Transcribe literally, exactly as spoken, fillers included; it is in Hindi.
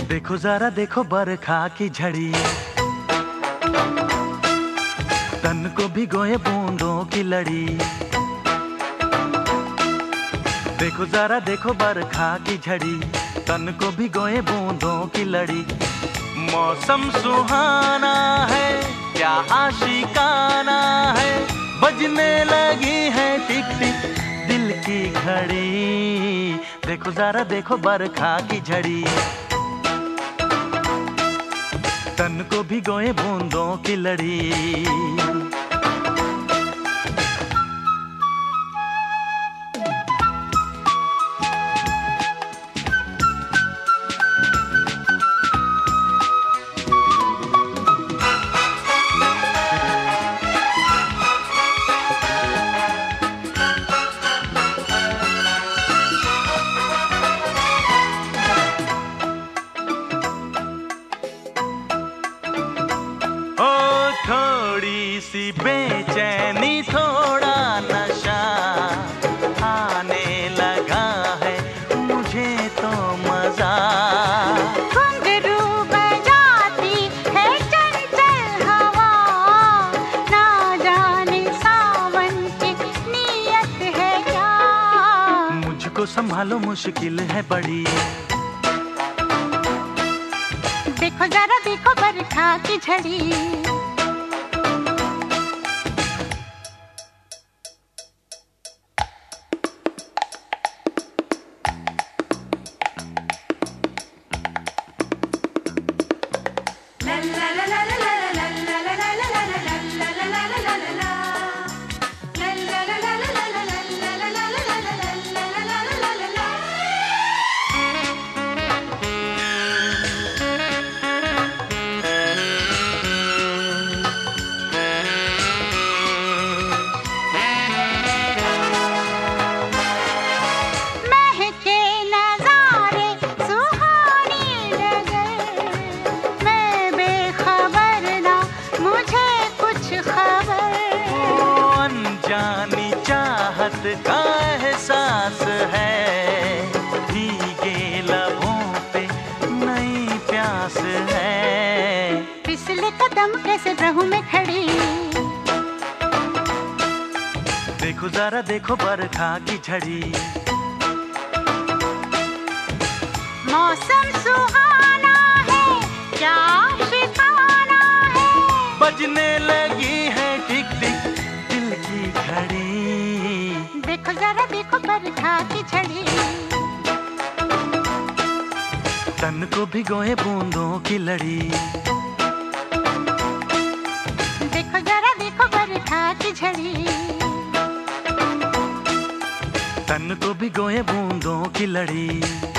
देखो जरा देखो बरखा की झड़ी, तन को भिगोए बूंदों की लड़ी। देखो जरा देखो बरखा की झड़ी, तन को भिगोए बूंदों की लड़ी। मौसम सुहाना है क्या आशिकाना है, बजने लगी है टिक टिक दिल की घड़ी। देखो जरा देखो बरखा की झड़ी, तन को भिगोए बूंदों की लड़ी। थोड़ी सी बेचैनी थोड़ा नशा आने लगा है मुझे तो मजा। घुंघरू बजाती है चंचल हवा, ना जाने सावन की नियत है क्या। मुझको संभालो मुश्किल है बड़ी, देखो जरा देखो बरखा की झड़ी। जानी चाहत का एहसास है, भीगे लबों पे नई प्यास है। फिसले कदम कैसे रहूं मैं खड़ी, देखो जरा देखो बरखा की झड़ी। मौसम सुहाना है क्या शिकाना है, बजने लगी है टिक टिक दिल की घड़ी। देखो जरा देखो बरखा की झड़ी, तन को भिगोए बूंदों की लड़ी। देखो जरा देखो बरखा की झड़ी, तन को भिगोए बूंदों की लड़ी।